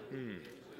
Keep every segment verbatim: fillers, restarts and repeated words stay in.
Hmm.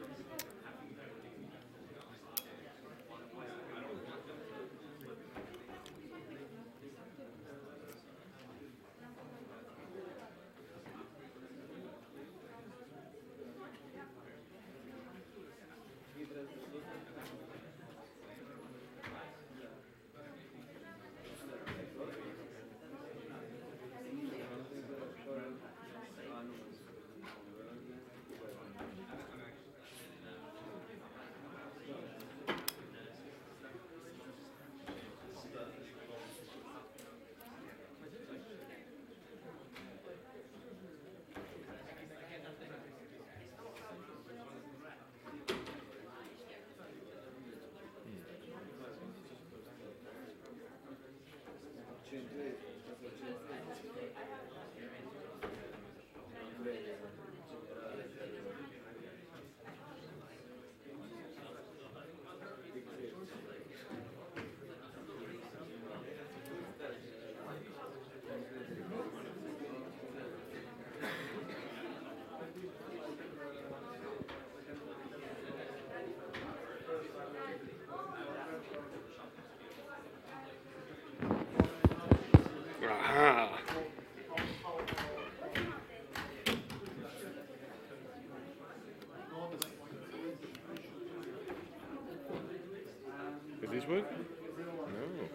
Aha! Is this work? No.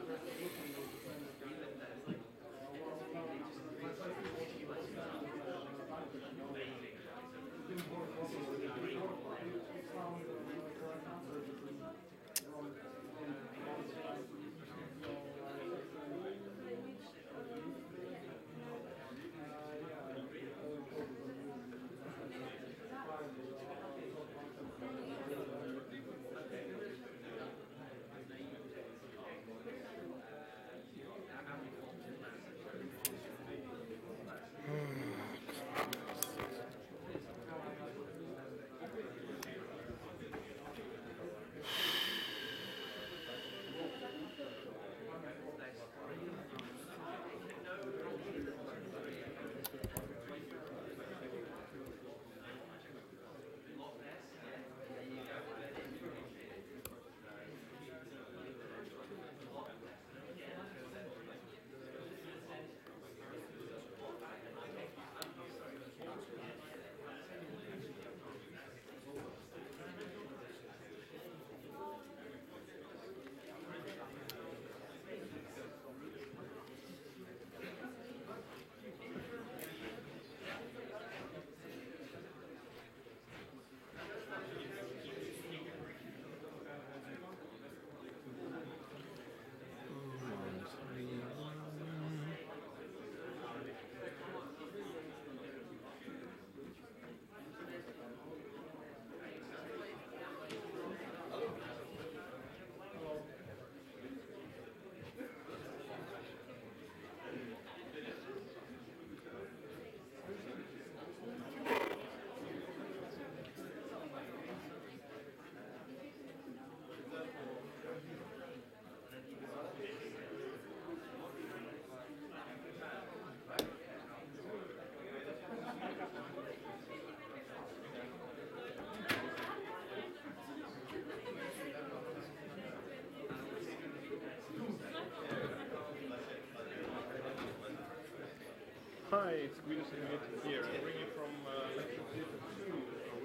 Hi, it's Guido Signoretti here. I'm ringing from uh, lecture theatre two.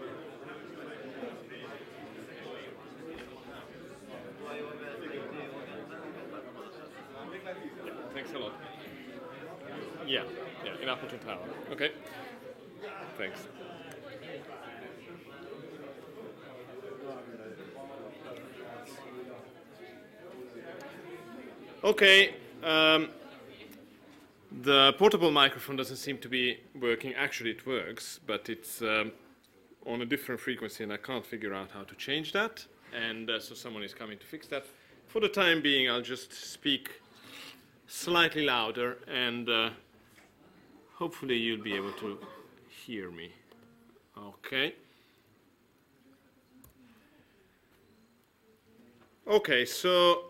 Yeah, thanks a lot. Yeah, yeah, in Appleton Tower. Okay, thanks. Okay, um, the portable microphone doesn't seem to be working. Actually, it works, but it's um, on a different frequency, and I can't figure out how to change that. And uh, so someone is coming to fix that. For the time being, I'll just speak slightly louder, and uh, hopefully you'll be able to hear me. Okay. Okay, so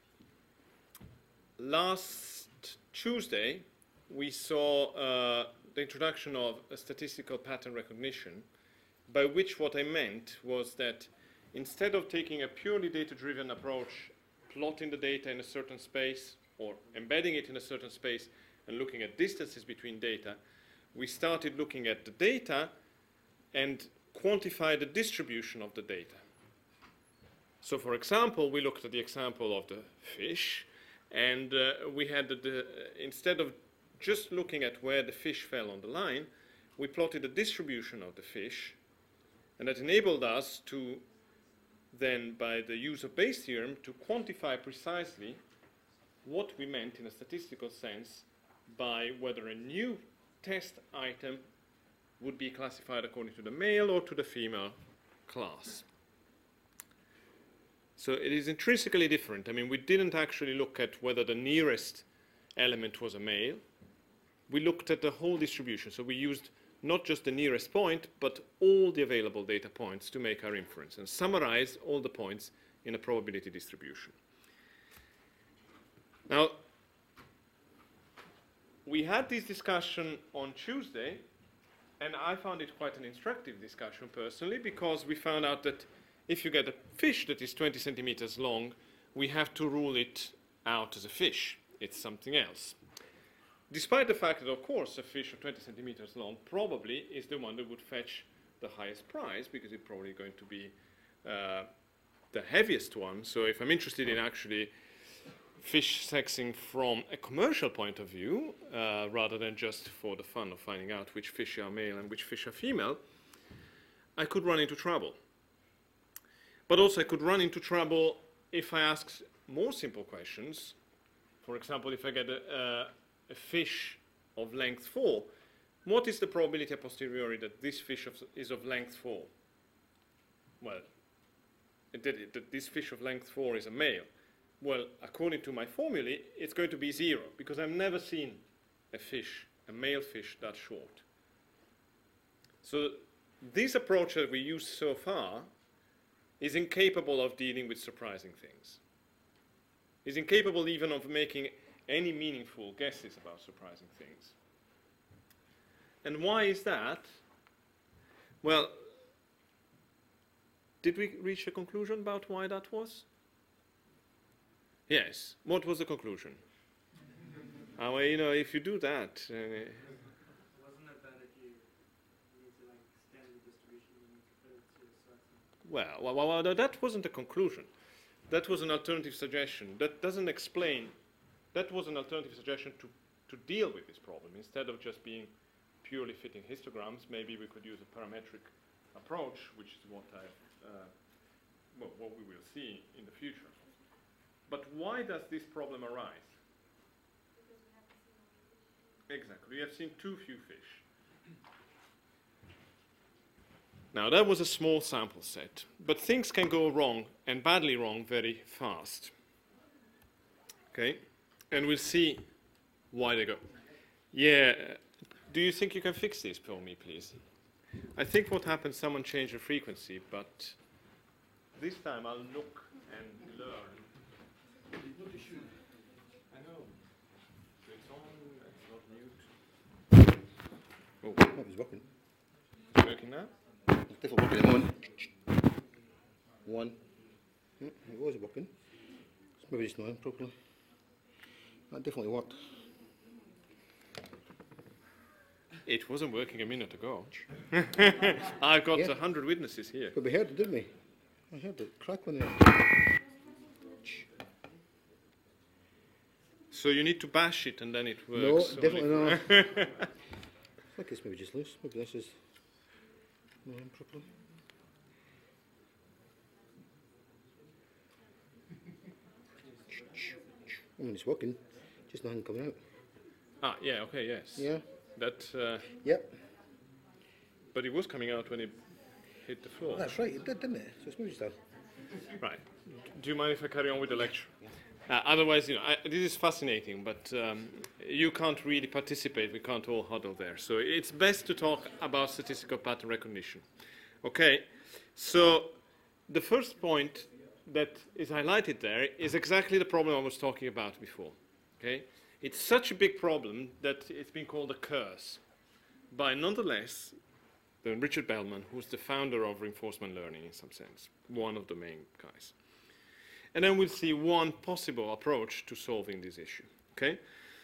last Tuesday we saw uh, the introduction of a statistical pattern recognition, by which what I meant was that instead of taking a purely data-driven approach, plotting the data in a certain space or embedding it in a certain space and looking at distances between data, we started looking at the data and quantify the distribution of the data. So, for example, we looked at the example of the fish, and uh, we had the, the, instead of just looking at where the fish fell on the line, we plotted the distribution of the fish, and that enabled us to then, by the use of Bayes' theorem, to quantify precisely what we meant in a statistical sense by whether a new test item would be classified according to the male or to the female class. So it is intrinsically different. I mean, we didn't actually look at whether the nearest element was a male. We looked at the whole distribution. So we used not just the nearest point, but all the available data points to make our inference and summarize all the points in a probability distribution. Now, we had this discussion on Tuesday, and I found it quite an instructive discussion personally, because we found out that if you get a fish that is twenty centimeters long, we have to rule it out as a fish. It's something else. Despite the fact that, of course, a fish of twenty centimeters long probably is the one that would fetch the highest price, because it's probably going to be uh, the heaviest one. So if I'm interested in actually fish sexing from a commercial point of view, uh, rather than just for the fun of finding out which fish are male and which fish are female, I could run into trouble. But also I could run into trouble if I ask more simple questions. For example, if I get a, a, a fish of length four, what is the probability a posteriori that this fish of, is of length four? Well, that, that this fish of length four is a male. Well, according to my formulae, it's going to be zero, because I've never seen a fish, a male fish, that short. So this approach that we use so far is incapable of dealing with surprising things. Is incapable even of making any meaningful guesses about surprising things. And why is that? Well, did we reach a conclusion about why that was? Yes. What was the conclusion? uh, well, you know, if you do that... Uh, Wasn't it that if you need to like extend the distribution, you need to put it to a certain... Well, well, well, well, that wasn't a conclusion. That was an alternative suggestion. That doesn't explain... That was an alternative suggestion to, to deal with this problem. Instead of just being purely fitting histograms, maybe we could use a parametric approach, which is what, I, uh, well, what we will see in the future. But why does this problem arise? Because we haven't seen all the fish. Exactly. We have seen too few fish. Now, that was a small sample set, but things can go wrong, and badly wrong, very fast. Okay? And we'll see why they go. Yeah. Do you think you can fix this for me, please? I think what happened, someone changed the frequency, but this time I'll look and learn. I know. So it's on, it's not mute. Oh, That was working. it's working now? It's definitely working at the moment. One. Yeah, it was working. It's maybe just not in properly. That definitely worked. It wasn't working a minute ago. I've got a Yeah. hundred witnesses here. But we heard it, didn't we? I heard it crackling there. So you need to bash it and then it No, works. definitely only- not. I think it's maybe just loose. Maybe this is not in properly. I mean, it's working. Just nothing coming out. Ah, yeah, okay, yes. Yeah. That, uh, Yep. but it was coming out when it hit the floor. That's right. It did, didn't it? So it's maybe just a... Right. Do you mind if I carry on with the lecture? Uh, otherwise, you know, I, this is fascinating, but um, you can't really participate. We can't all huddle there. So it's best to talk about statistical pattern recognition. Okay. So the first point that is highlighted there is exactly the problem I was talking about before. Okay. It's such a big problem that it's been called a curse. by nonetheless the Richard Bellman, who's the founder of reinforcement learning in some sense, one of the main guys. And then we'll see one possible approach to solving this issue. Okay?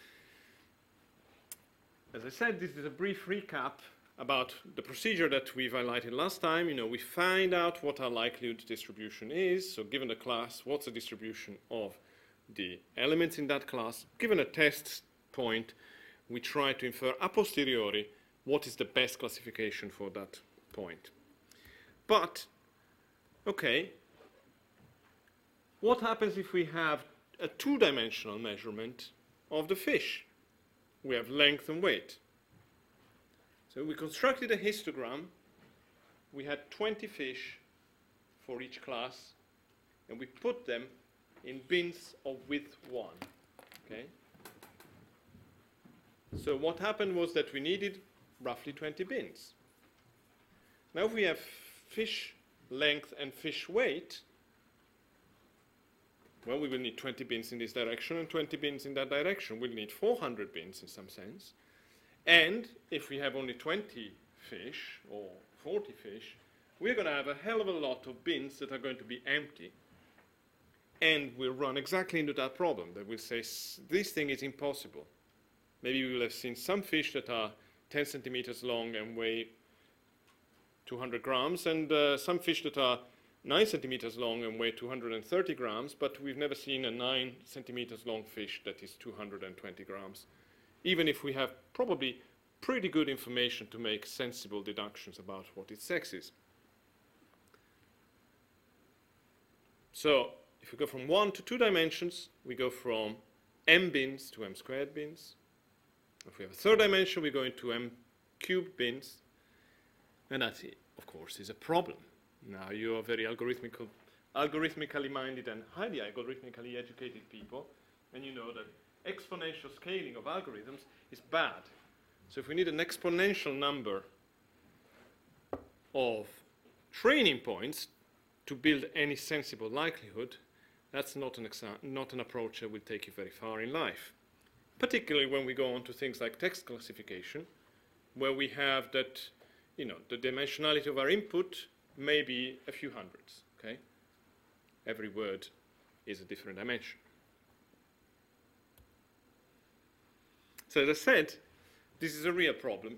As I said, this is a brief recap about the procedure that we've highlighted last time. You know, we find out what our likelihood distribution is. So given the class, what's the distribution of the elements in that class? Given a test point, we try to infer a posteriori what is the best classification for that point. But, okay, what happens if we have a two-dimensional measurement of the fish? We have length and weight. So we constructed a histogram. We had twenty fish for each class, and we put them in bins of width one. Okay? So what happened was that we needed roughly twenty bins. Now if we have fish length and fish weight, well, we will need twenty bins in this direction and twenty bins in that direction. We'll need four hundred bins in some sense. And if we have only twenty fish or forty fish, we're going to have a hell of a lot of bins that are going to be empty. And we'll run exactly into that problem, that we'll say, this thing is impossible. Maybe we will have seen some fish that are ten centimeters long and weigh two hundred grams, and uh, some fish that are nine centimeters long and weigh two hundred thirty grams, but we've never seen a nine centimeters long fish that is two hundred twenty grams, even if we have probably pretty good information to make sensible deductions about what its sex is. So if we go from one to two dimensions, we go from m bins to m squared bins. If we have a third dimension, we go into m cubed bins, and that, of course, is a problem. Now, you are very algorithmical, algorithmically minded and highly algorithmically educated people, and you know that exponential scaling of algorithms is bad. So if we need an exponential number of training points to build any sensible likelihood, that's not an, exa- not an approach that will take you very far in life. Particularly when we go on to things like text classification, where we have that, you know, the dimensionality of our input may be a few hundreds, okay? Every word is a different dimension. So as I said, this is a real problem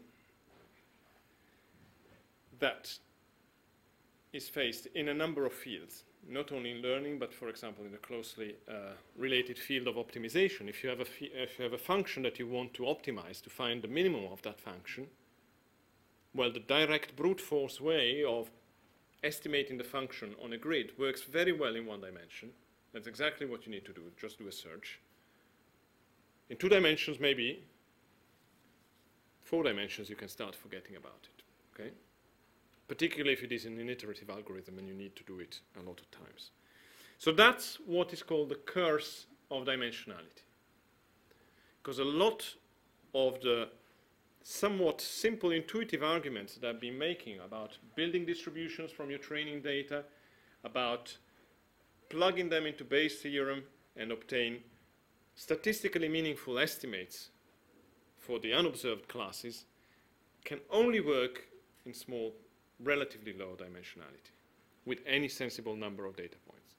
that is faced in a number of fields, not only in learning, but for example in a closely uh, related field of optimization. If you have a f- if you have a function that you want to optimize to find the minimum of that function, well, the direct brute force way of estimating the function on a grid works very well in one dimension. That's exactly what you need to do, just do a search. In two dimensions, maybe, four dimensions, you can start forgetting about it, okay? Particularly if it is an iterative algorithm and you need to do it a lot of times. So that's what is called the curse of dimensionality. Because a lot of the somewhat simple intuitive arguments that I've been making about building distributions from your training data, about plugging them into Bayes' theorem and obtain statistically meaningful estimates for the unobserved classes, can only work in small, relatively low dimensionality with any sensible number of data points.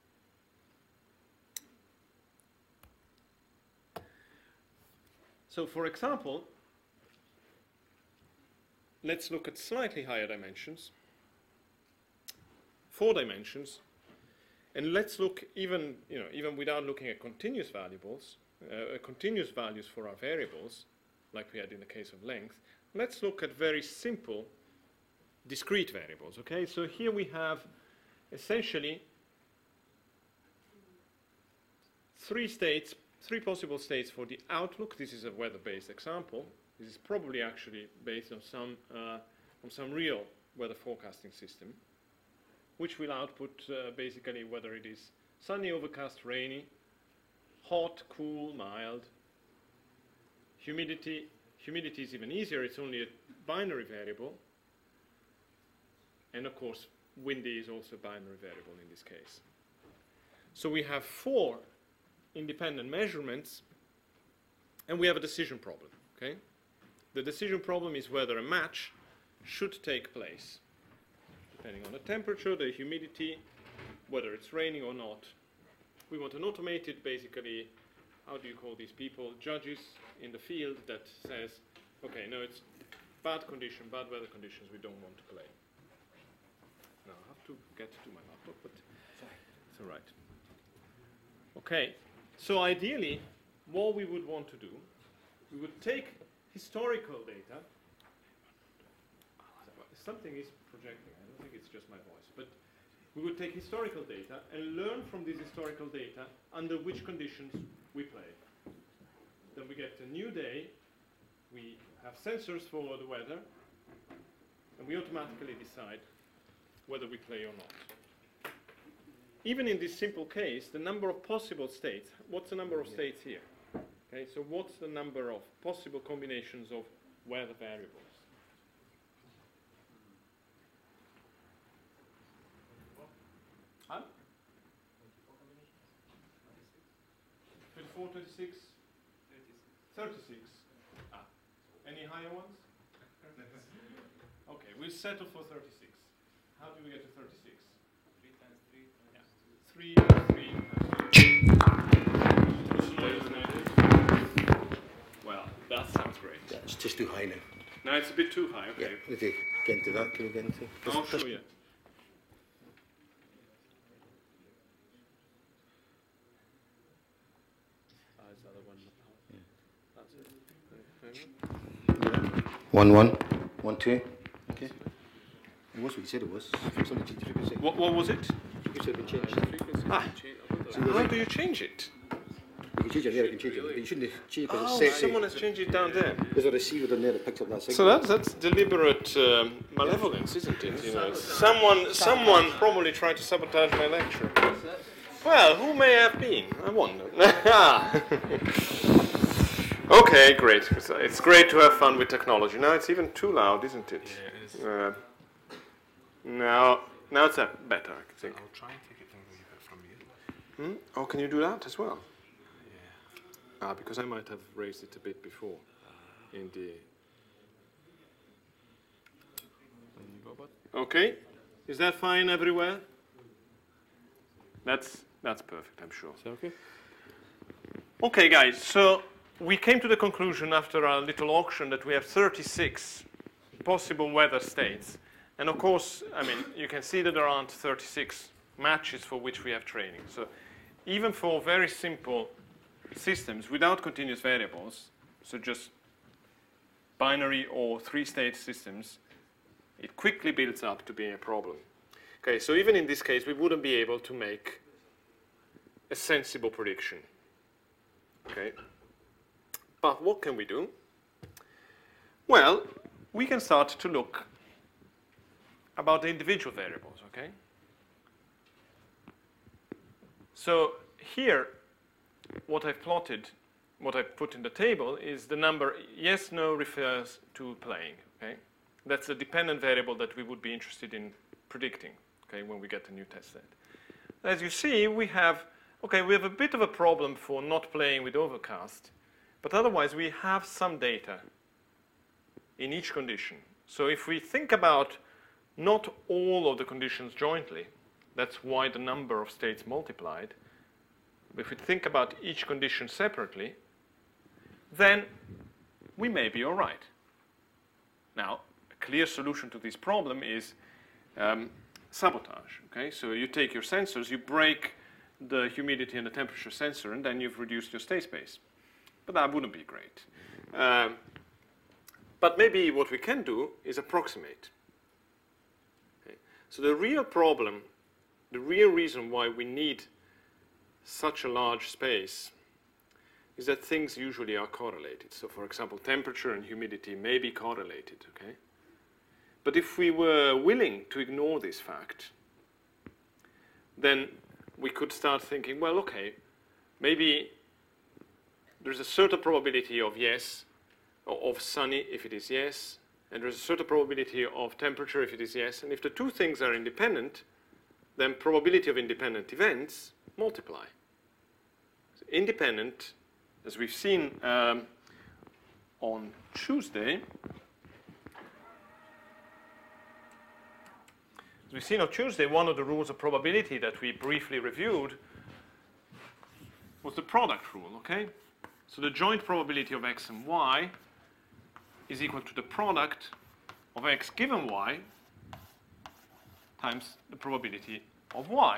So for example, let's look at slightly higher dimensions, four dimensions, and let's look even, you know, even without looking at continuous variables, uh, continuous values for our variables, like we had in the case of length. Let's look at very simple discrete variables, okay? So here we have essentially three states, three possible states for the outlook. This is a weather-based example. This is probably actually based on some, uh, on some real weather forecasting system, which will output uh, basically whether it is sunny, overcast, rainy, hot, cool, mild. Humidity, humidity is even easier. It's only a binary variable. And of course, windy is also a binary variable in this case. So we have four independent measurements, and we have a decision problem, okay? The decision problem is whether a match should take place, depending on the temperature, the humidity, whether it's raining or not. We want an automated, basically, how do you call these people, judges in the field that says, okay, no, it's bad condition, bad weather conditions, we don't want to play. Now I have to get to my laptop, but it's all right. Okay, so ideally, what we would want to do, we would take historical data. Something is projecting, I don't think it's just my voice, but we would take historical data and learn from these historical data under which conditions we play. Then we get a new day, we have sensors for the weather, and we automatically decide whether we play or not. Even in this simple case, the number of possible states, what's the number of states here? Okay, so what's the number of possible combinations of weather variables? Huh? twenty-four, twenty-six, thirty-six. Ah. Any higher ones? Okay, we'll settle for thirty-six. How do we get to thirty-six? three times three times Yeah. three times three times Well, that sounds great. Yeah, it's just too high now. No, it's a bit too high, okay. Yeah, we need to get into that. Can we get into? I'll show you. One, one, one, two. Okay. It was what you said it was. Somebody changed the frequency. What, what was it? Frequency had been changed. Ah, how do you change it? You can change it there. You can change it. But you shouldn't have changed it because Oh, it's set. someone has changed it down there. There's a receiver down there that picks up that signal. So that's, that's deliberate um, malevolence, isn't it? You know, someone, someone probably tried to sabotage my lecture. Well, who may have been? I wonder. Okay, great. It's, it's great to have fun with technology. Now it's even too loud, isn't it? Yeah, it is. Uh, now, now it's uh, better, I think. I'll try and take it and leave it from you. Hmm? Oh, can you do that as well? Yeah. Ah, because I might have raised it a bit before. In the. Okay, is that fine everywhere? That's that's perfect, I'm sure. Is that okay? Okay, guys. So we came to the conclusion after our little auction that we have thirty-six possible weather states, and of course, I mean, you can see that there aren't thirty-six matches for which we have training. So even for very simple systems without continuous variables, so just binary or three-state systems, it quickly builds up to be a problem. Okay, so even in this case, we wouldn't be able to make a sensible prediction. Okay, but what can we do? Well, we can start to look about the individual variables, okay? So here, what I've plotted, what I've put in the table is the number yes, no refers to playing, okay? That's a dependent variable that we would be interested in predicting, okay, when we get a new test set. As you see, we have, okay, we have a bit of a problem for not playing with overcast, but otherwise we have some data in each condition. So if we think about not all of the conditions jointly, that's why the number of states multiplied. If we think about each condition separately, then we may be all right. Now, a clear solution to this problem is um, sabotage. Okay, so you take your sensors, you break the humidity and the temperature sensor, and then you've reduced your state space. But that wouldn't be great. Um, but maybe what we can do is approximate. Okay. So the real problem, the real reason why we need such a large space is that things usually are correlated. So for example, temperature and humidity may be correlated, okay? But if we were willing to ignore this fact, then we could start thinking, well, okay, maybe there's a certain probability of yes, or of sunny if it is yes, and there's a certain probability of temperature if it is yes, and if the two things are independent, then probability of independent events multiply. So independent, as we've seen um, on Tuesday, as we've seen on Tuesday, one of the rules of probability that we briefly reviewed was the product rule, okay? So the joint probability of x and y is equal to the product of x given y times the probability of y.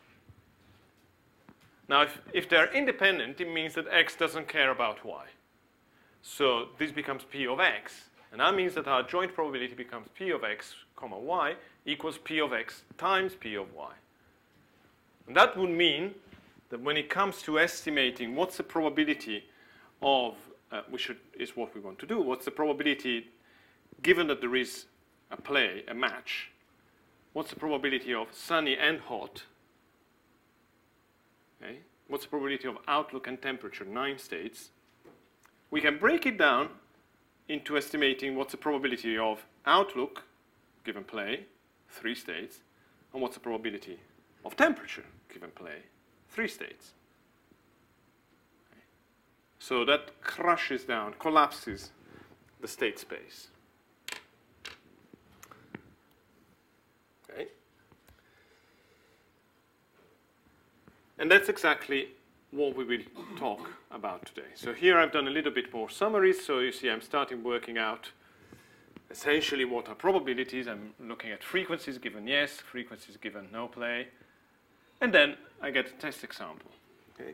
Now, if, if they're independent, it means that x doesn't care about y. So this becomes p of x. And that means that our joint probability becomes p of x, comma y, equals p of x times p of y. And that would mean that when it comes to estimating what's the probability of, uh, we should, is what we want to do, what's the probability, given that there is a play, a match, what's the probability of sunny and hot? Okay. What's the probability of outlook and temperature, nine states? We can break it down into estimating what's the probability of outlook, given play, three states, and what's the probability of temperature, given play, three states. Okay. So that crushes down, collapses the state space. Okay. And that's exactly what we will talk about today. So here I've done a little bit more summaries. So you see I'm starting working out essentially what are probabilities. I'm looking at frequencies given yes, frequencies given no play. And then I get a test example. Okay.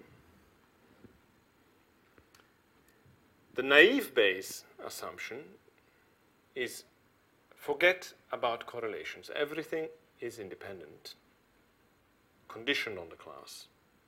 The naive Bayes assumption is forget about correlations. Everything is independent, conditioned on the class.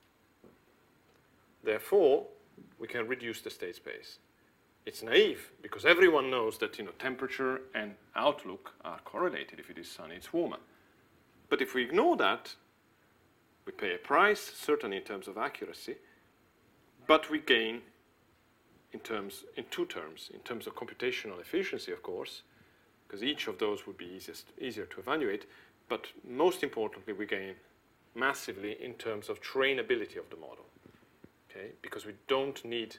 Therefore, we can reduce the state space. It's naive because everyone knows that, you know, temperature and outlook are correlated. If it is sunny, it's warmer. But if we ignore that, we pay a price, certainly in terms of accuracy, but we gain in terms, in two terms, in terms of computational efficiency, of course, because each of those would be easiest, easier to evaluate, but most importantly, we gain massively in terms of trainability of the model. Okay, because we don't need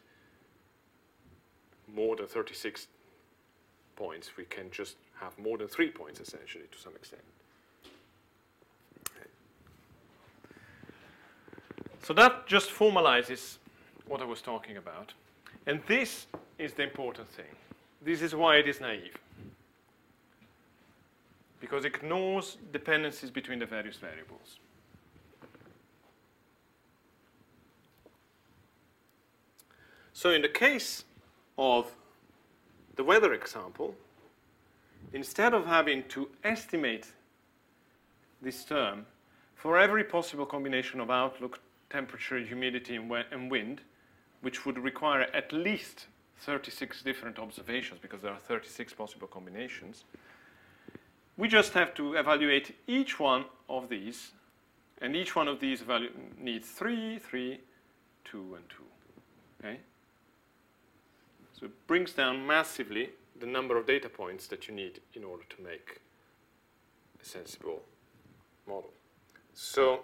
more than thirty-six points. We can just have more than three points, essentially, to some extent. Okay. So that just formalizes what I was talking about. And this is the important thing. This is why it is naive. Because it ignores dependencies between the various variables. So in the case of the weather example, instead of having to estimate this term for every possible combination of outlook, temperature, humidity, and wind, which would require at least thirty-six different observations because there are thirty-six possible combinations, we just have to evaluate each one of these, and each one of these value needs three, three, two, and two. Okay? So it brings down massively the number of data points that you need in order to make a sensible model. So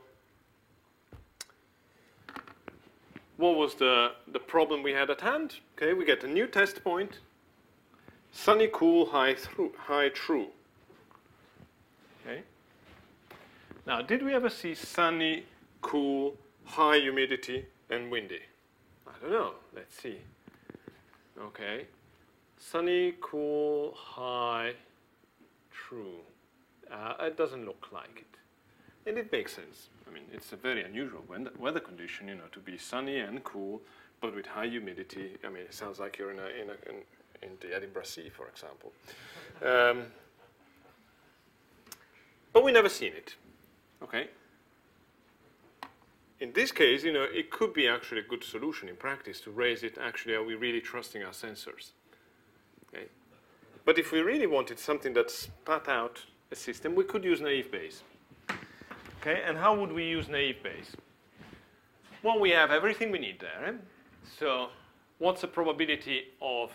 what was the, the problem we had at hand? Okay, we get a new test point, sunny, cool, high, through, high, true. Okay. Now, did we ever see sunny, cool, high humidity, and windy? I don't know. Let's see. Okay. Sunny, cool, high, true. Uh, it doesn't look like it. And it makes sense. I mean, it's a very unusual weather condition, you know, to be sunny and cool, but with high humidity. I mean, it sounds like you're in, a, in, a, in, in the Edinburgh Sea, for example. Um, but we never seen it. Okay. In this case, you know, it could be actually a good solution in practice to raise it. Actually, are we really trusting our sensors? Okay. But if we really wanted something that spat out a system, we could use naive Bayes. Okay, and how would we use naive Bayes? Well, we have everything we need there. Eh? So what's the probability of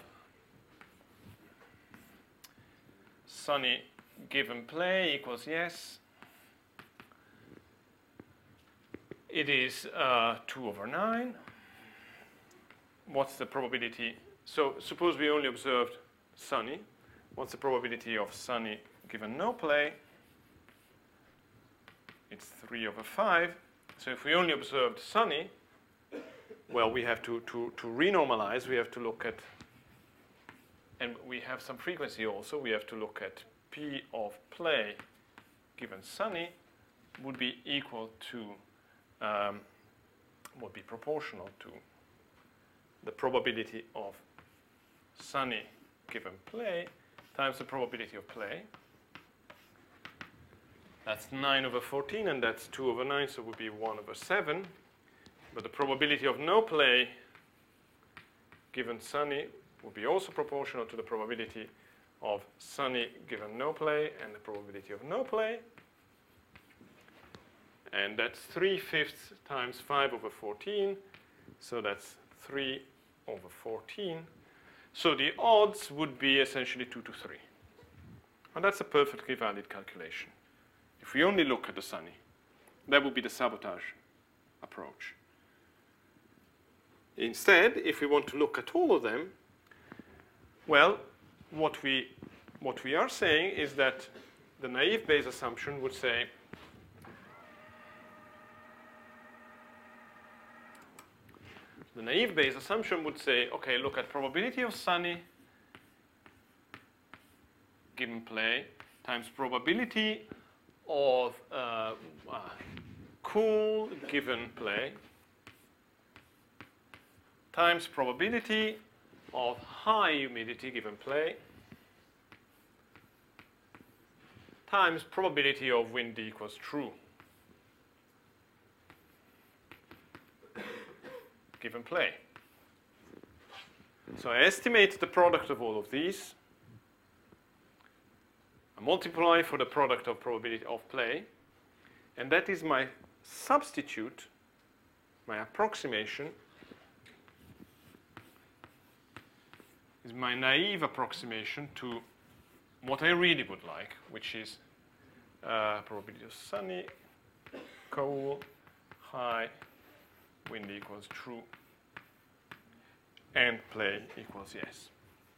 sunny given play equals yes? It is uh, two over nine. What's the probability? So suppose we only observed Sunny. What's the probability of Sunny given no play? It's three over five. So if we only observed Sunny, well, we have to, to, to renormalize. We have to look at, and we have some frequency also. We have to look at P of play given Sunny would be equal to, um, would be proportional to the probability of Sunny given play times the probability of play. That's nine over fourteen, and that's two over nine, so it would be one over seven. But the probability of no play given Sunny would be also proportional to the probability of Sunny given no play and the probability of no play. And that's three fifths times five over fourteen, so that's three over fourteen. So the odds would be essentially two to three. And that's a perfectly valid calculation. If we only look at the Sunny, that would be the sabotage approach. Instead, if we want to look at all of them, well, what we, what we are saying is that the naive Bayes assumption would say the naive Bayes assumption would say, okay, look at probability of Sunny given play times probability of uh, uh, cool given play times probability of high humidity given play times probability of wind equals true given play. So I estimate the product of all of these. I multiply for the product of probability of play, and that is my substitute, my approximation, is my naive approximation to what I really would like, which is uh, probability of Sunny, cool, high, wind equals true, and play equals yes.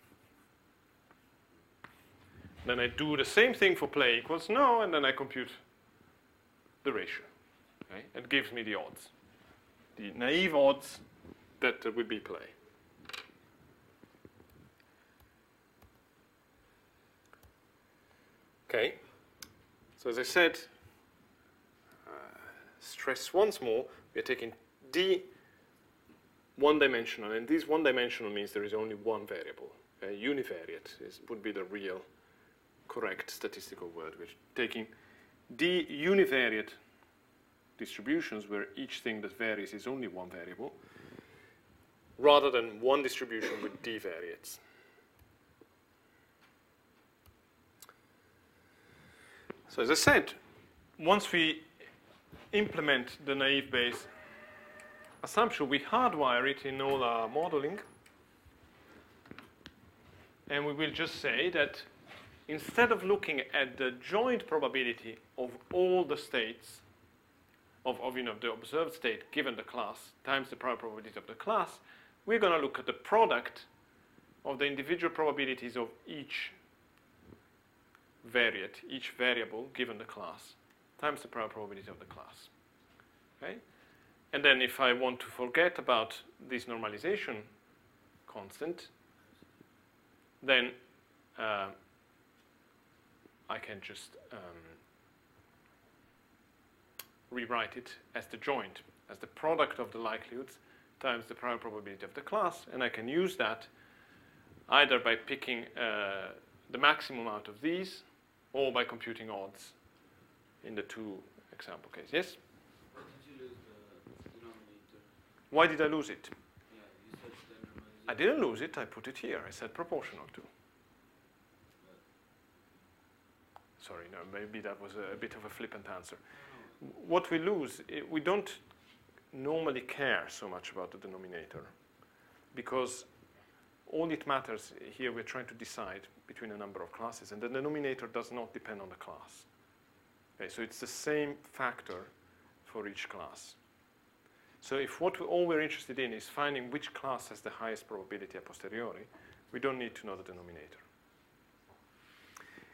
Then I do the same thing for play equals no, and then I compute the ratio. Okay? It gives me the odds, the naive odds that there will be play. Okay, so as I said, uh, stress once more, we are taking D one-dimensional, and this one-dimensional means there is only one variable. Okay? Univariate is, would be the real correct statistical word. We're taking D univariate distributions where each thing that varies is only one variable, rather than one distribution with D variates. So as I said, once we implement the naive Bayes assumption, we hardwire it in all our modeling, and we will just say that instead of looking at the joint probability of all the states of, of you know, the observed state given the class times the prior probability of the class, we're going to look at the product of the individual probabilities of each variate, each variable given the class, times the prior probability of the class. Okay? And then if I want to forget about this normalization constant, then uh, I can just um, rewrite it as the joint, as the product of the likelihoods times the prior probability of the class, and I can use that either by picking uh, the maximum out of these or by computing odds in the two example cases. Yes? Why did you lose the denominator? Why did I lose it? Yeah, you said the I didn't lose it, I put it here. I said proportional to. Sorry, no, maybe that was a, a bit of a flippant answer. What we lose, it, we don't normally care so much about the denominator, because all it matters here, we're trying to decide between a number of classes, and the denominator does not depend on the class. Okay, so it's the same factor for each class. So if what we, all we're interested in is finding which class has the highest probability a posteriori, we don't need to know the denominator.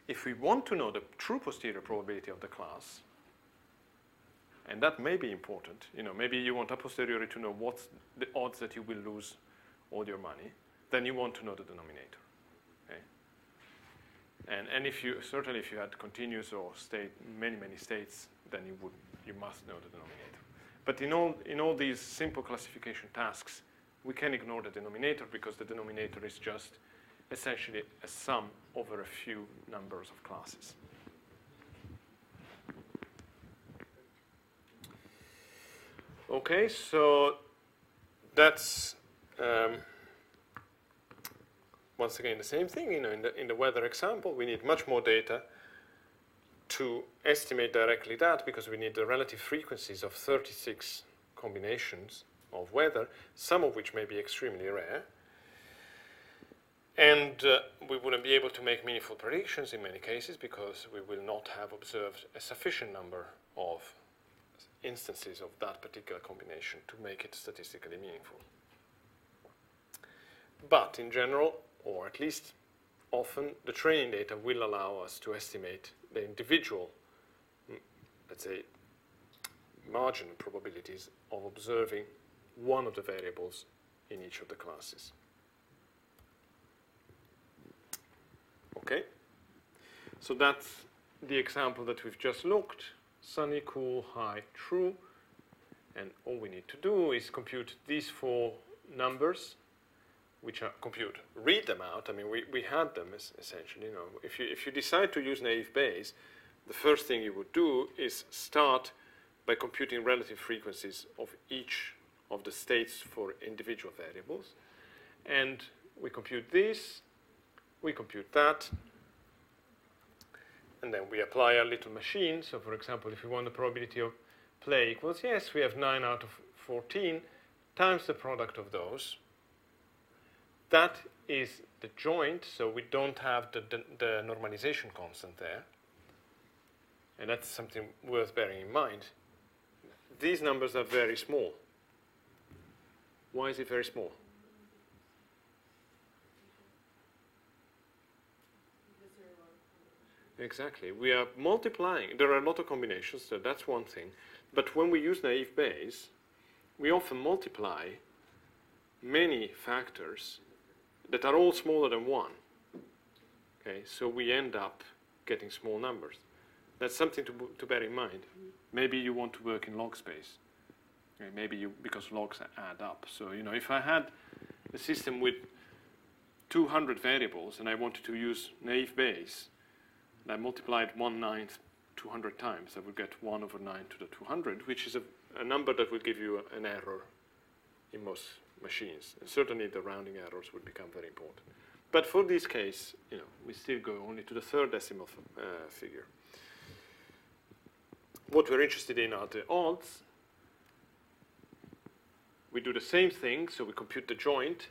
if we want to know the true posterior probability of the class, and that may be important, you know, maybe you want a posteriori to know what's the odds that you will lose all your money, then you want to know the denominator. Okay? And, and if you, certainly if you had continuous or state, many, many states, then you would, you must know the denominator. But in all, in all these simple classification tasks, we can ignore the denominator because the denominator is just essentially a sum over a few numbers of classes. Okay, so that's um, once again the same thing. You know, in the in the weather example, we need much more data to estimate directly that, because we need the relative frequencies of thirty-six combinations of weather, some of which may be extremely rare. And uh, we wouldn't be able to make meaningful predictions in many cases because we will not have observed a sufficient number of instances of that particular combination to make it statistically meaningful. But in general, or at least often, the training data will allow us to estimate the individual, let's say, marginal probabilities of observing one of the variables in each of the classes. Okay, so that's the example that we've just looked. Sunny, cool, high, true. And all we need to do is compute these four numbers, which are compute, read them out. I mean, we, we had them essentially. You know, if you, if you decide to use naive Bayes, the first thing you would do is start by computing relative frequencies of each of the states for individual variables. And we compute this. We compute that, and then we apply a little machine. So, for example, if we want the probability of play equals, yes, we have nine out of fourteen times the product of those. That is the joint, so we don't have the, the, the normalization constant there. And that's something worth bearing in mind. These numbers are very small. Why is it very small? Exactly. We are multiplying. There are a lot of combinations, so that's one thing. But when we use naive Bayes, we often multiply many factors that are all smaller than one. Okay, so we end up getting small numbers. That's something to, to bear in mind. Maybe you want to work in log space. Okay, maybe you, because logs add up. So, you know, if I had a system with two hundred variables and I wanted to use naive Bayes, and I multiplied one ninth two hundred times, I would get one over nine to the two hundred, which is a, a number that would give you a, an error in most machines. And certainly the rounding errors would become very important. But for this case, you know, we still go only to the third decimal uh, figure. What we're interested in are the odds. We do the same thing, so we compute the joint,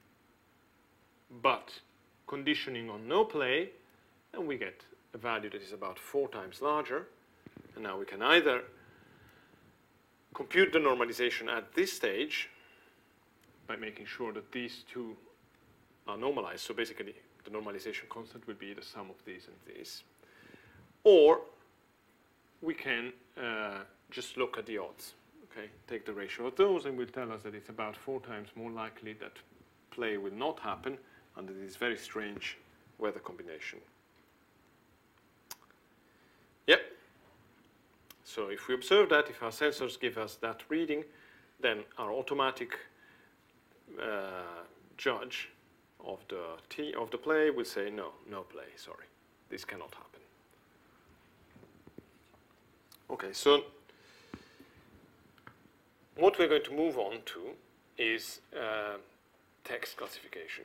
but conditioning on no play, and we get a value that is about four times larger. And now we can either compute the normalization at this stage by making sure that these two are normalized. So basically, the normalization constant will be the sum of these and these. Or we can uh, just look at the odds. Okay, take the ratio of those, and will tell us that it's about four times more likely that play will not happen under this very strange weather combination. Yep. So if we observe that, if our sensors give us that reading, then our automatic uh, judge of the T of the play will say no, no play. Sorry, this cannot happen. Okay, so what we're going to move on to is uh, text classification.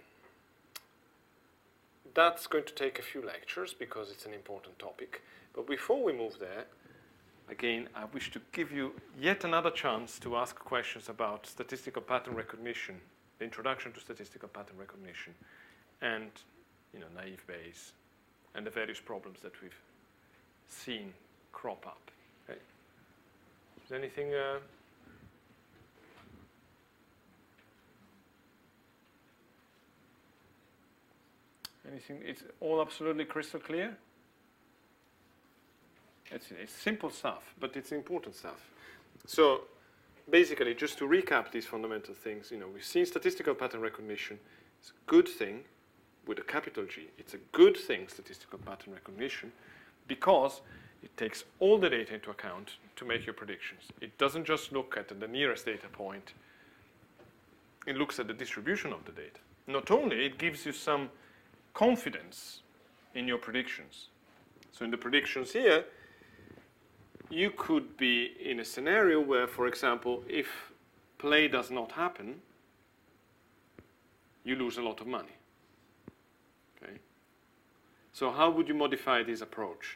That's going to take a few lectures because it's an important topic. But before we move there, again, I wish to give you yet another chance to ask questions about statistical pattern recognition, the introduction to statistical pattern recognition, and you know, naive Bayes, and the various problems that we've seen crop up. Okay. Is there anything? Uh, anything? It's all absolutely crystal clear. It's, it's simple stuff, but it's important stuff. So basically, just to recap these fundamental things, you know, we've seen statistical pattern recognition. It's a good thing with a capital G. It's a good thing, statistical pattern recognition, because it takes all the data into account to make your predictions. It doesn't just look at the nearest data point. It looks at the distribution of the data. Not only, it gives you some confidence in your predictions. So in the predictions here, you could be in a scenario where, for example, if play does not happen, you lose a lot of money. Okay? So how would you modify this approach?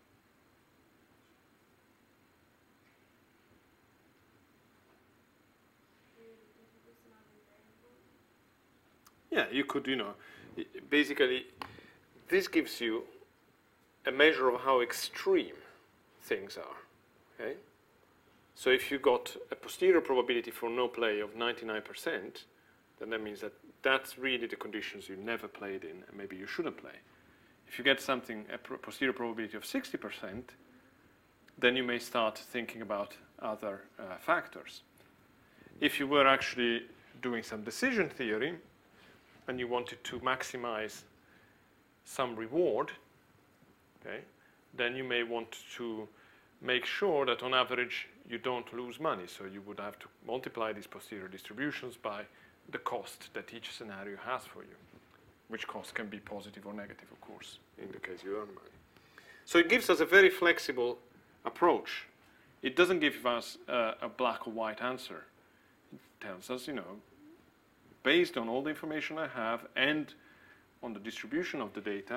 Yeah, you could, you know, basically, this gives you a measure of how extreme things are, okay? So if you got a posterior probability for no play of ninety-nine percent, then that means that that's really the conditions you never played in, and maybe you shouldn't play. If you get something, a posterior probability of sixty percent, then you may start thinking about other uh, factors. If you were actually doing some decision theory, and you wanted to maximize some reward, okay, then you may want to make sure that on average you don't lose money. So you would have to multiply these posterior distributions by the cost that each scenario has for you, which cost can be positive or negative, of course, in the case you earn money. So it gives us a very flexible approach. It doesn't give us uh, a black or white answer. It tells us, you know, based on all the information I have and on the distribution of the data,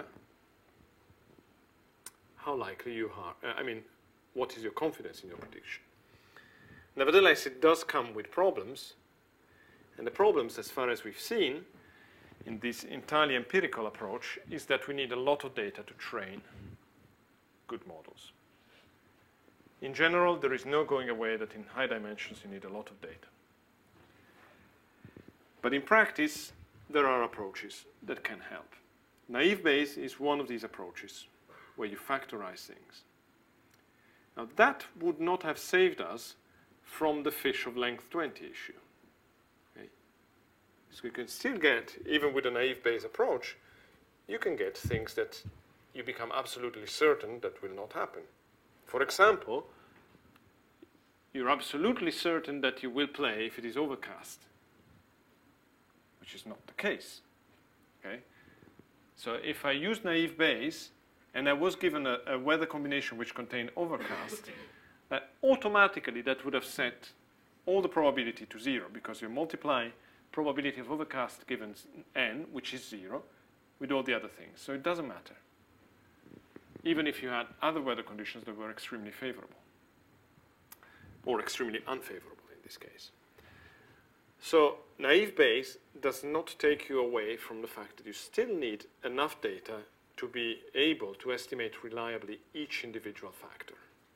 how likely you are, uh, I mean, what is your confidence in your prediction? Nevertheless, it does come with problems, and the problems, as far as we've seen, in this entirely empirical approach, is that we need a lot of data to train good models. In general, there is no going away that in high dimensions you need a lot of data. But in practice, there are approaches that can help. Naive Bayes is one of these approaches where you factorize things. Now, that would not have saved us from the fish of length twenty issue. Okay? So you can still get, even with a naive Bayes approach, you can get things that you become absolutely certain that will not happen. For example, you're absolutely certain that you will play if it is overcast, which is not the case. Okay? So if I use naive Bayes and I was given a, a weather combination which contained overcast, uh, automatically that would have set all the probability to zero, because you multiply probability of overcast given n, which is zero, with all the other things. So it doesn't matter, even if you had other weather conditions that were extremely favorable, or extremely unfavorable in this case. So naive Bayes does not take you away from the fact that you still need enough data to be able to estimate reliably each individual factor.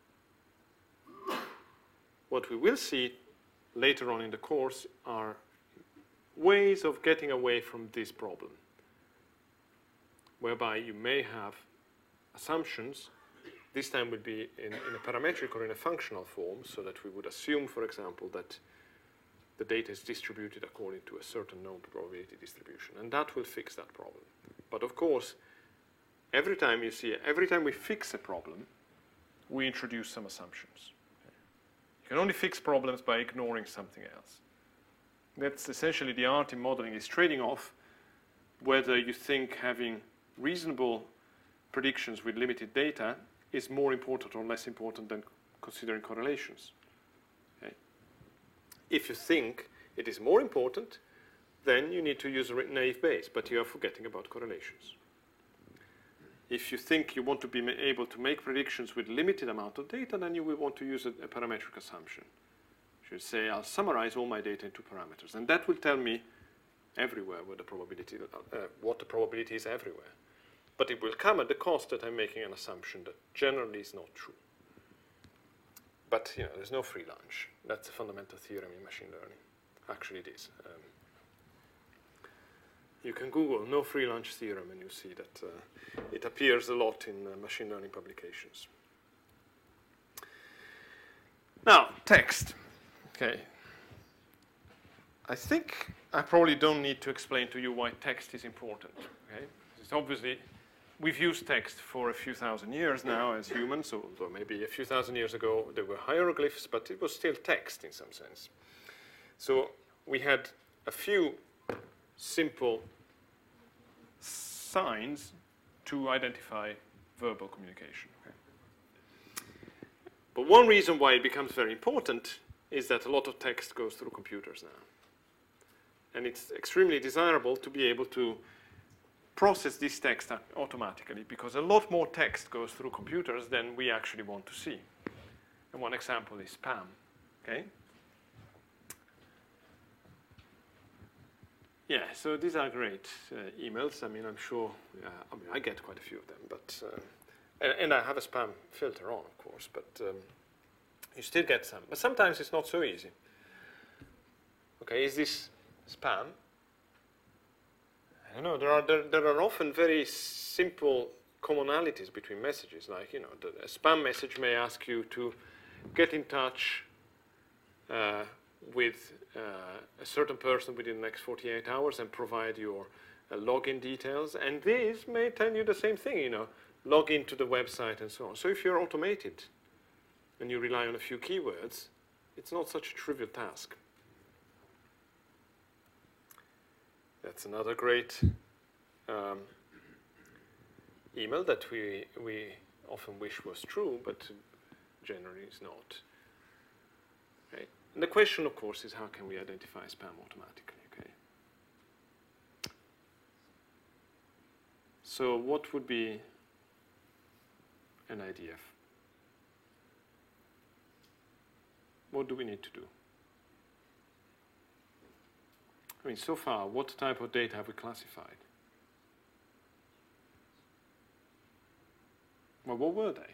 What we will see later on in the course are ways of getting away from this problem, whereby you may have assumptions. This time would be in, in a parametric or in a functional form, so that we would assume, for example, that the data is distributed according to a certain known probability distribution, and that will fix that problem. But of course, every time you see, every time we fix a problem, we introduce some assumptions. You can only fix problems by ignoring something else. That's essentially the art in modeling, is trading off whether you think having reasonable predictions with limited data is more important or less important than considering correlations. Okay? If you think it is more important, then you need to use a naive Bayes, but you are forgetting about correlations. If you think you want to be able to make predictions with limited amount of data, then you will want to use a, a parametric assumption. You should say, I'll summarize all my data into parameters, and that will tell me everywhere what the probability, uh, what the probability is everywhere. But it will come at the cost that I'm making an assumption that generally is not true. But you know, there's no free lunch. That's a fundamental theorem in machine learning. Actually, it is. Um, you can Google no free lunch theorem, and you see that uh, it appears a lot in uh, machine learning publications. Now, text. Okay. I think I probably don't need to explain to you why text is important. Okay? It's obviously, we've used text for a few thousand years now as humans, although maybe a few thousand years ago there were hieroglyphs, but it was still text in some sense. So we had a few simple signs to identify verbal communication. Okay? But one reason why it becomes very important is that a lot of text goes through computers now. And it's extremely desirable to be able to process this text automatically, because a lot more text goes through computers than we actually want to see. And one example is spam. Okay? Yeah, so these are great uh, emails. I mean, I'm sure, uh, I mean, I get quite a few of them, but, uh, and, and I have a spam filter on, of course, but um, you still get some. But sometimes it's not so easy. Okay, is this spam? I don't know, there are, there, there are often very simple commonalities between messages, like, you know, the, a spam message may ask you to get in touch uh, with uh, a certain person within the next forty-eight hours and provide your uh, login details, and this may tell you the same thing, you know, log into the website and so on. So if you're automated and you rely on a few keywords, it's not such a trivial task. That's another great um, email that we, we often wish was true, but generally is not. Right? And the question, of course, is how can we identify spam automatically? Okay. So what would be an I D F? What do we need to do? I mean, so far, what type of data have we classified? Well, what were they?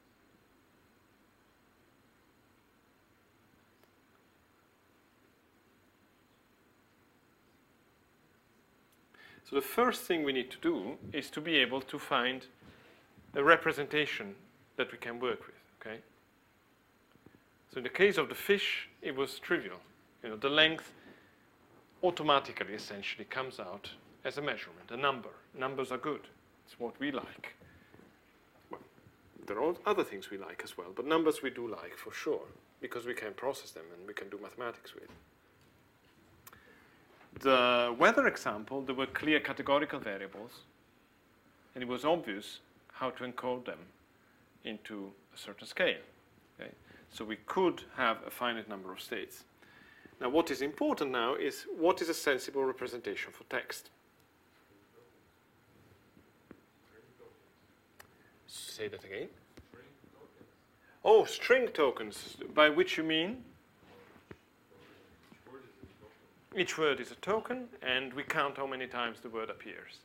So the first thing we need to do is to be able to find a representation that we can work with, okay? So in the case of the fish, it was trivial. You know, the length automatically, essentially, comes out as a measurement, a number. Numbers are good. It's what we like. Well, there are other things we like as well, but numbers we do like, for sure, because we can process them and we can do mathematics with. The weather example, there were clear categorical variables, and it was obvious how to encode them into a certain scale. Okay? So we could have a finite number of states. Now, what is important now is what is a sensible representation for text? Say that again. Oh, string tokens, by which you mean? Each word is a token, and we count how many times the word appears.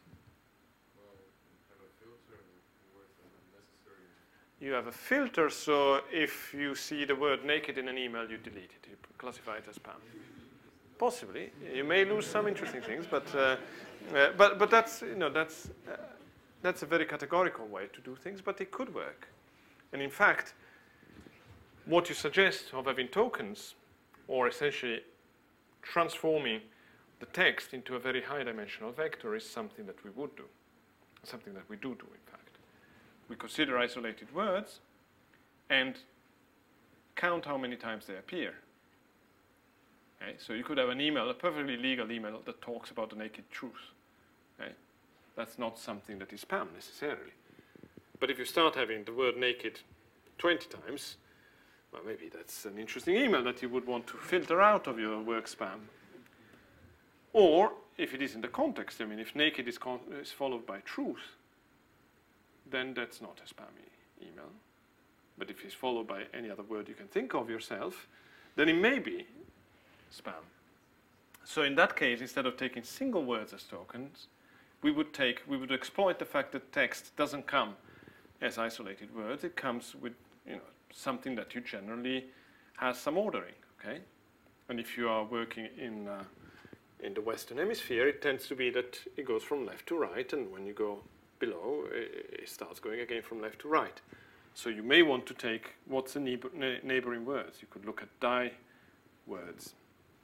You have a filter, so if you see the word naked in an email, you delete it. You classify it as spam. Possibly, you may lose some interesting things, but uh, uh, but but that's you know that's uh, that's a very categorical way to do things, but it could work. And in fact, what you suggest of having tokens, or essentially transforming the text into a very high-dimensional vector, is something that we would do, something that we do do, in fact. We consider isolated words and count how many times they appear. Okay? So you could have an email, a perfectly legal email, that talks about the naked truth. Okay? That's not something that is spam necessarily. But if you start having the word naked twenty times, well, maybe that's an interesting email that you would want to filter out of your work spam. Or, if it is in the context, I mean, if naked is, con is followed by truth, then that's not a spammy email. But if it's followed by any other word you can think of yourself, then it may be spam. So in that case, instead of taking single words as tokens, we would take, we would exploit the fact that text doesn't come as isolated words. It comes with, you know, something that you generally has some ordering, okay? And if you are working in uh, in the Western Hemisphere, it tends to be that it goes from left to right, and when you go below, it starts going again from left to right. So you may want to take what's the neighbor, na- neighboring words. You could look at die words.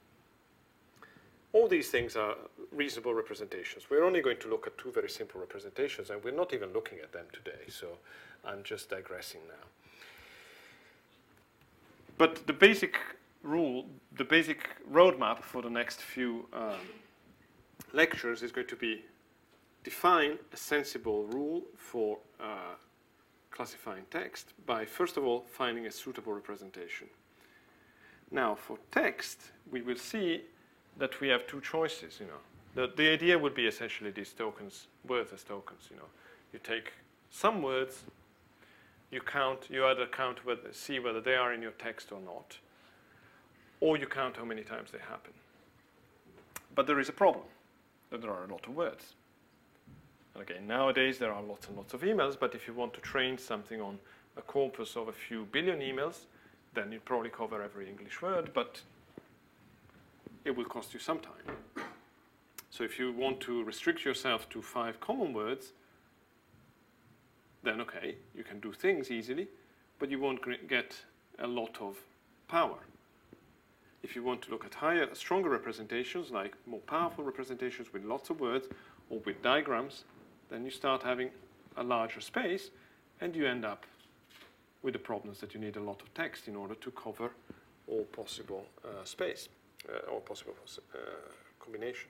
All these things are reasonable representations. We're only going to look at two very simple representations, and we're not even looking at them today, so I'm just digressing now. But the basic rule, the basic roadmap for the next few um, lectures is going to be define a sensible rule for uh, classifying text by, first of all, finding a suitable representation. Now, for text, we will see that we have two choices, you know. The, the idea would be essentially these tokens, words as tokens, you know. You take some words, you count, you either count whether, see whether they are in your text or not, or you count how many times they happen. But there is a problem, that there are a lot of words. And again, nowadays there are lots and lots of emails, but if you want to train something on a corpus of a few billion emails, then you'd probably cover every English word, but it will cost you some time. So if you want to restrict yourself to five common words, then okay, you can do things easily, but you won't get a lot of power. If you want to look at higher, stronger representations, like more powerful representations with lots of words or with diagrams, then you start having a larger space, and you end up with the problems that you need a lot of text in order to cover all possible uh, space, uh, all possible uh, combinations.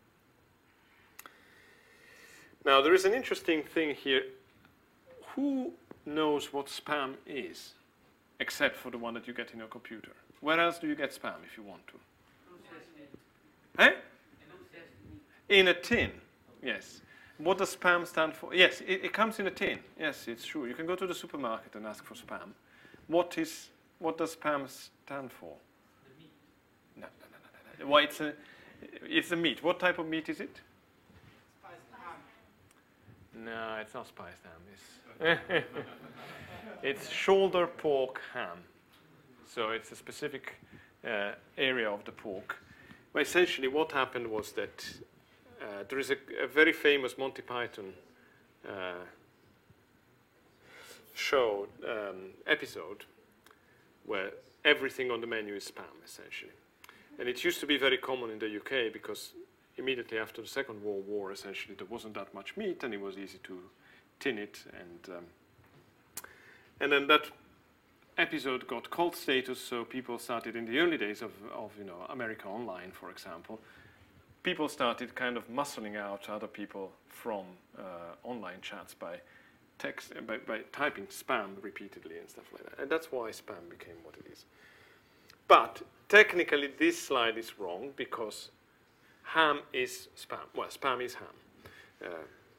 Now, there is an interesting thing here. Who knows what spam is, except for the one that you get in your computer? Where else do you get spam if you want to? Eh? In a tin, yes. What does spam stand for? Yes, it, it comes in a tin. Yes, it's true. You can go to the supermarket and ask for spam. What is? What does spam stand for? The meat. No, no, no, no, no. Why it's a? It's a meat. What type of meat is it? Spiced ham. No, it's not spiced ham. It's it's shoulder pork ham. So it's a specific uh, area of the pork. Well, essentially, what happened was that uh, there is a, a very famous Monty Python uh, show um, episode where everything on the menu is spam, essentially. And it used to be very common in the U K because immediately after the Second World War, essentially, there wasn't that much meat, and it was easy to tin it. And um, and then that episode got cult status, so people started in the early days of, of you know, America Online, for example. People started kind of muscling out other people from uh, online chats by text, by, by typing spam repeatedly and stuff like that. And that's why spam became what it is. But technically, this slide is wrong because ham is spam. Well, spam is ham. Uh,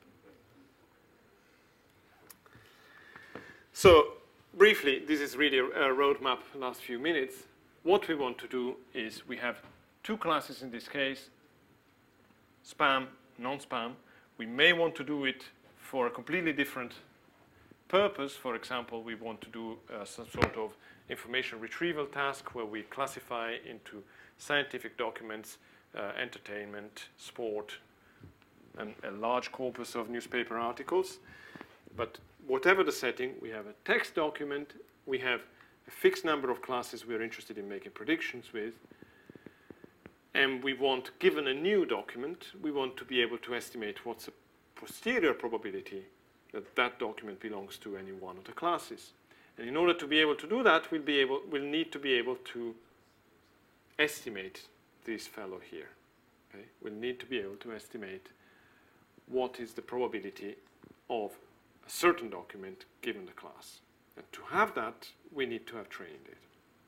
so briefly, this is really a, a roadmap last few minutes. What we want to do is we have two classes in this case, spam, non-spam. We may want to do it for a completely different purpose. For example, we want to do uh, some sort of information retrieval task where we classify into scientific documents, uh, entertainment, sport, and a large corpus of newspaper articles. But whatever the setting, we have a text document, we have a fixed number of classes we're interested in making predictions with, and we want, given a new document, we want to be able to estimate what's a posterior probability that that document belongs to any one of the classes. And in order to be able to do that, we'll, be able, we'll need to be able to estimate this fellow here. Okay? We'll need to be able to estimate what is the probability of a certain document given the class. And to have that, we need to have training data.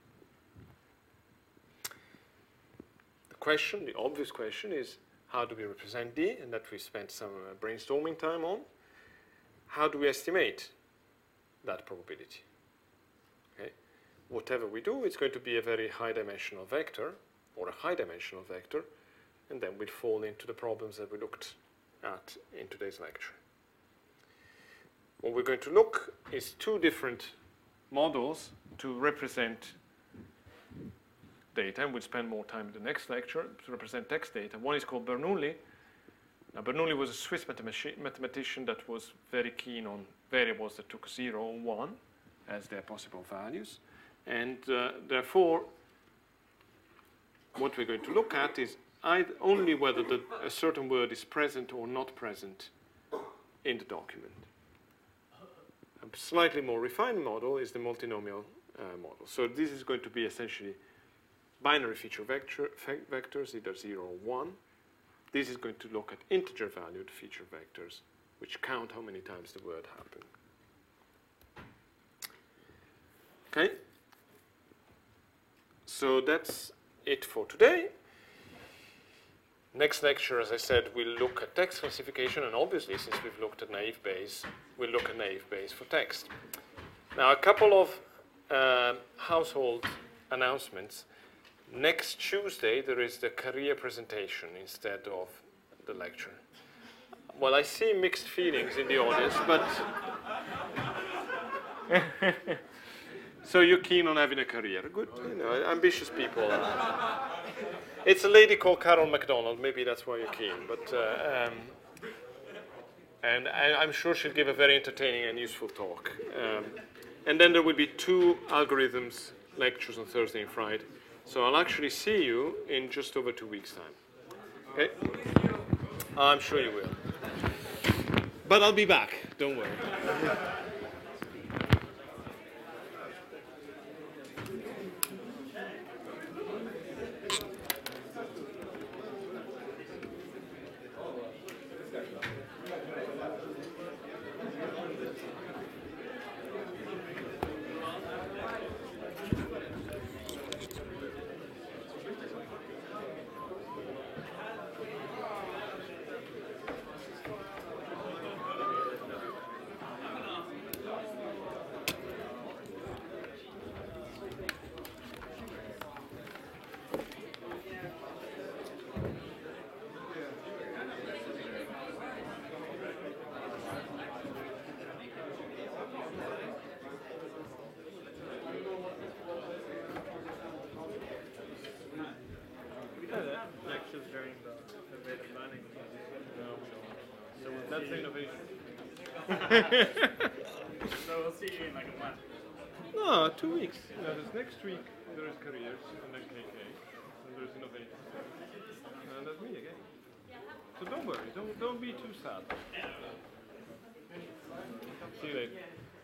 The question, the obvious question is, how do we represent D? And that we spent some uh, brainstorming time on. How do we estimate that probability? Okay. Whatever we do, it's going to be a very high-dimensional vector, or a high-dimensional vector, and then we'll fall into the problems that we looked at in today's lecture. What we're going to look is two different models to represent data, and we'll spend more time in the next lecture to represent text data. One is called Bernoulli. Now, Bernoulli was a Swiss mathematician that was very keen on variables that took zero or one. as their possible values. And uh, therefore, what we're going to look at is either only whether the, a certain word is present or not present in the document. A slightly more refined model is the multinomial uh, model. So this is going to be essentially binary feature vector, vectors, either zero or one. This is going to look at integer valued feature vectors, which count how many times the word happened. Okay? So that's it for today. Next lecture, as I said, we'll look at text classification, and obviously, since we've looked at naive Bayes, we'll look at naive Bayes for text. Now, a couple of uh, household announcements. Next Tuesday, there is the career presentation instead of the lecture. Well, I see mixed feelings in the audience, but so you're keen on having a career. Good, you know, ambitious people. It's a lady called Carol MacDonald. Maybe that's why you're keen. But uh, um, and I, I'm sure she'll give a very entertaining and useful talk. Um, and then there will be two algorithms lectures on Thursday and Friday. So I'll actually see you in just over two weeks' time. Okay? I'm sure you will. But I'll be back. Don't worry. Lectures during the innovative learning. So that's innovation. So we'll see you in like a month. No, two weeks. No, there's next week there is careers, and then K K, and there's innovation. And that's me again. So don't worry, don't don't be too sad. See you later.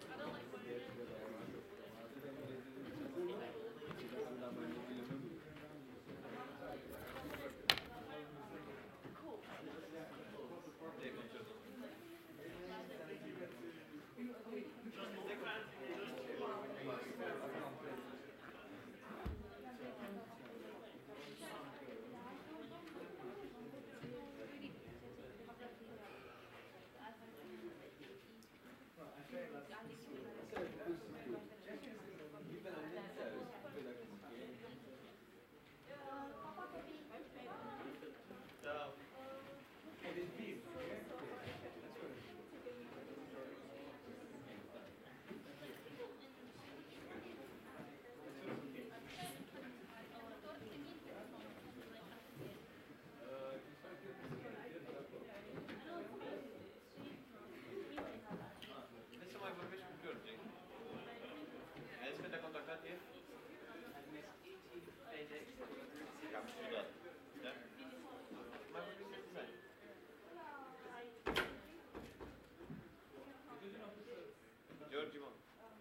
George, mă.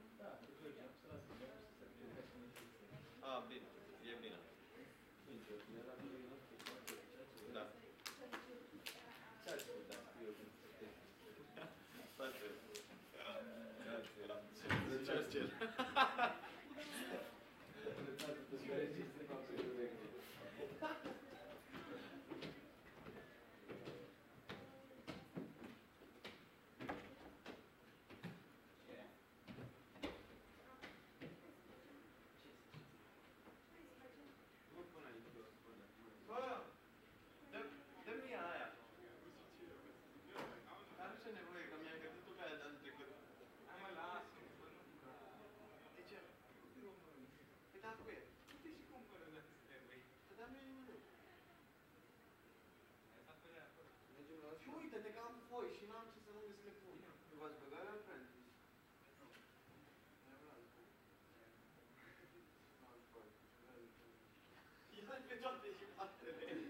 Ah, bine, e bine. Da. Churchill. Uite-te că am foi și n-am ce să nu mi se le pun. V-ați băgat la apprentice? Gott, ich hab